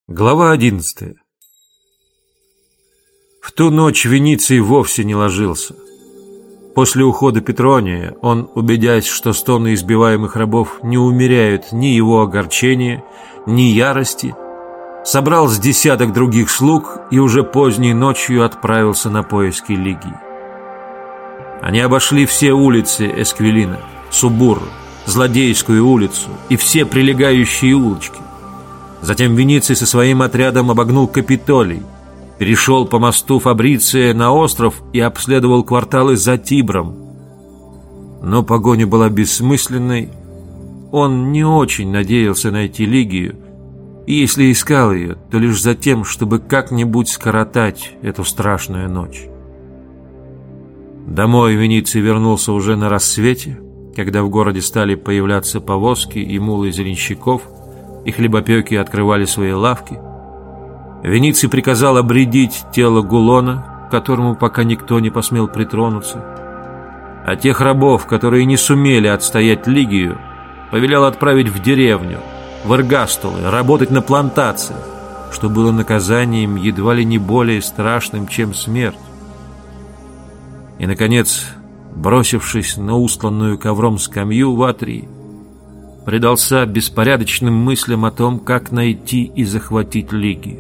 Глава 11. В ту ночь Вениций вовсе не ложился. После ухода Петрония он, убедясь, что стоны избиваемых рабов не умеряют ни его огорчения, ни ярости, собрал с десяток других слуг и уже поздней ночью отправился на поиски Лигии. Они обошли все улицы Эсквилина, Субурру, Злодейскую улицу и все прилегающие улочки. Затем Вениций со своим отрядом обогнул Капитолий, перешел по мосту Фабриция на остров и обследовал кварталы за Тибром. Но погоня была бессмысленной, он не очень надеялся найти Лигию, и если искал ее, то лишь за тем, чтобы как-нибудь скоротать эту страшную ночь. Домой Вениций вернулся уже на рассвете, когда в городе стали появляться повозки и мулы зеленщиков, и хлебопеки открывали свои лавки. Вениций приказал обредить тело Гулона, к которому пока никто не посмел притронуться. А тех рабов, которые не сумели отстоять Лигию, повелел отправить в деревню, в Эргастулы, работать на плантациях, что было наказанием едва ли не более страшным, чем смерть. И, наконец, бросившись на устланную ковром скамью в Атрии, предался беспорядочным мыслям о том, как найти и захватить Лигию.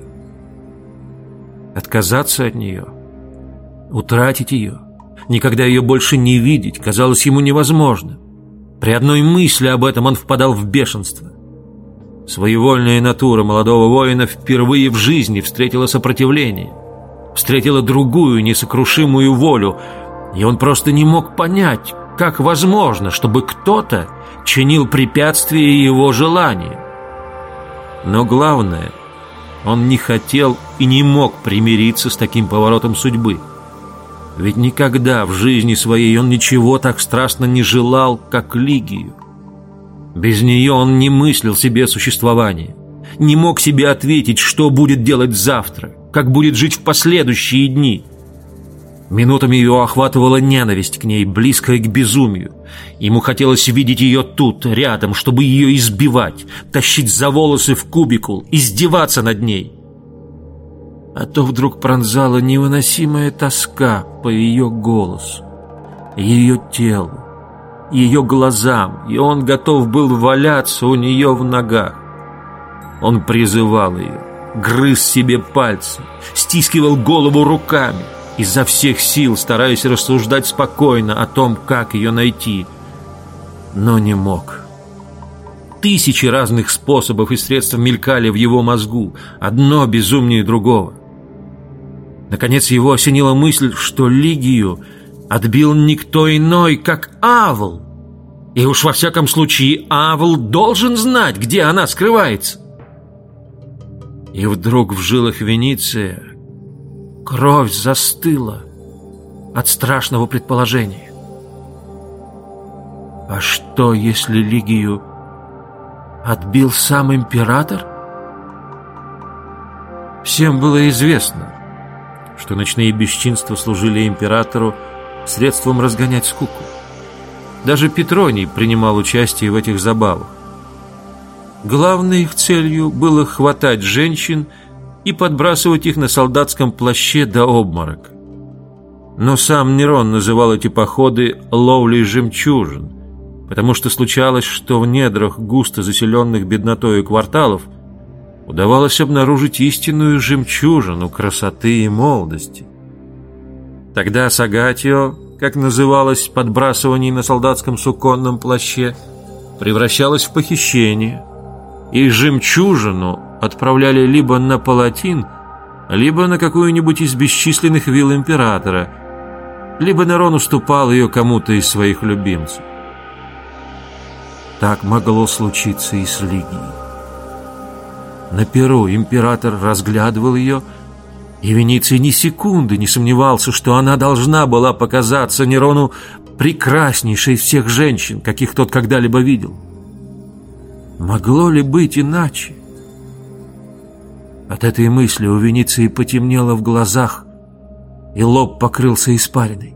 Отказаться от нее, утратить ее, никогда ее больше не видеть, казалось ему невозможным. При одной мысли об этом он впадал в бешенство. Своевольная натура молодого воина впервые в жизни встретила сопротивление, встретила другую несокрушимую волю, и он просто не мог понять, как возможно, чтобы кто-то чинил препятствия его желанию. Но главное, он не хотел и не мог примириться с таким поворотом судьбы. Ведь никогда в жизни своей он ничего так страстно не желал, как Лигию. Без нее он не мыслил себе существования, не мог себе ответить, что будет делать завтра, как будет жить в последующие дни. Минутами его охватывала ненависть к ней, близкая к безумию. Ему хотелось видеть ее тут, рядом, чтобы ее избивать, тащить за волосы в кубикул, издеваться над ней. А то вдруг пронзала невыносимая тоска по ее голосу, ее телу, ее глазам, и он готов был валяться у нее в ногах. Он призывал ее, грыз себе пальцы, стискивал голову руками, изо всех сил стараясь рассуждать спокойно о том, как ее найти, но не мог. Тысячи разных способов и средств мелькали в его мозгу, одно безумнее другого. Наконец его осенила мысль, что Лигию отбил никто иной, как Авл, и уж во всяком случае Авл должен знать, где она скрывается. И вдруг в жилах Вениция кровь застыла от страшного предположения. А что, если Лигию отбил сам император? Всем было известно, что ночные бесчинства служили императору средством разгонять скуку. Даже Петроний принимал участие в этих забавах. Главной их целью было хватать женщин и подбрасывать их на солдатском плаще до обморока. Но сам Нерон называл эти походы ловлей жемчужин, потому что случалось, что в недрах густо заселенных беднотою кварталов удавалось обнаружить истинную жемчужину красоты и молодости. Тогда сагатио, как называлось подбрасывание на солдатском суконном плаще, превращалось в похищение, и жемчужину отправляли либо на Палатин, либо на какую-нибудь из бесчисленных вилл императора, либо Нерон уступал ее кому-то из своих любимцев. Так могло случиться и с Лигией. На перу император разглядывал ее, и Вениций ни секунды не сомневался, что она должна была показаться Нерону прекраснейшей из всех женщин, каких тот когда-либо видел. Могло ли быть иначе? От этой мысли у Вениции потемнело в глазах, и лоб покрылся испариной.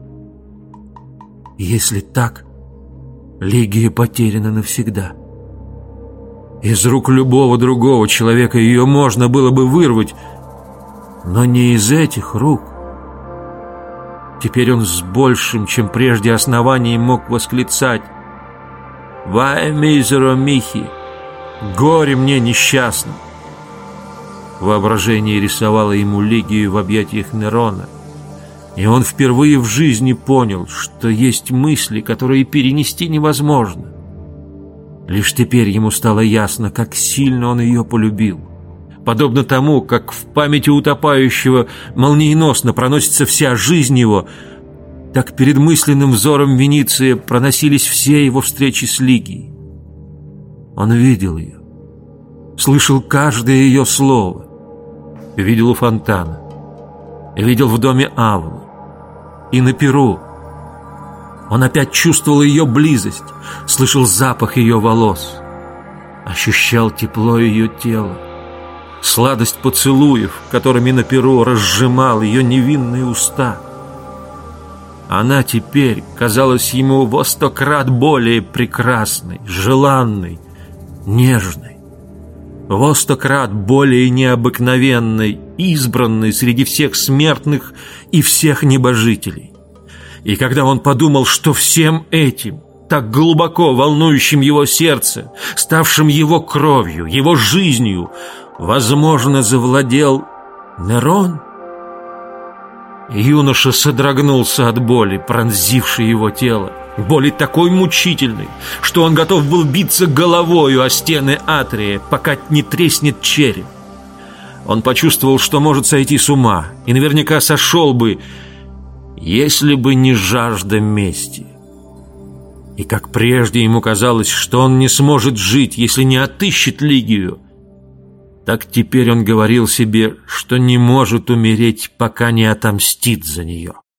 Если так, Лигия потеряна навсегда. Из рук любого другого человека ее можно было бы вырвать, но не из этих рук. Теперь он с большим, чем прежде, основанием мог восклицать: «Вай мизеро михи! Горе мне несчастным!» Воображение рисовало ему Лигию в объятиях Нерона, и он впервые в жизни понял, что есть мысли, которые перенести невозможно. Лишь теперь ему стало ясно, как сильно он ее полюбил. Подобно тому, как в памяти утопающего молниеносно проносится вся жизнь его, так перед мысленным взором Вениция проносились все его встречи с Лигией. Он видел ее, слышал каждое ее слово, видел у фонтана, видел в доме Авла и на перу. Он опять чувствовал ее близость, слышал запах ее волос, ощущал тепло ее тела, сладость поцелуев, которыми на перу разжимал ее невинные уста. Она теперь казалась ему во 100 крат более прекрасной, желанной, нежной, во 100 крат более необыкновенной, избранной среди всех смертных и всех небожителей. И когда он подумал, что всем этим, так глубоко волнующим его сердце, ставшим его кровью, его жизнью, возможно, завладел Нерон, юноша содрогнулся от боли, пронзившей его тело, боли такой мучительной, что он готов был биться головою о стены Атрия, пока не треснет череп. Он почувствовал, что может сойти с ума, и наверняка сошел бы, если бы не жажда мести. И как прежде ему казалось, что он не сможет жить, если не отыщет Лигию, так теперь он говорил себе, что не может умереть, пока не отомстит за нее.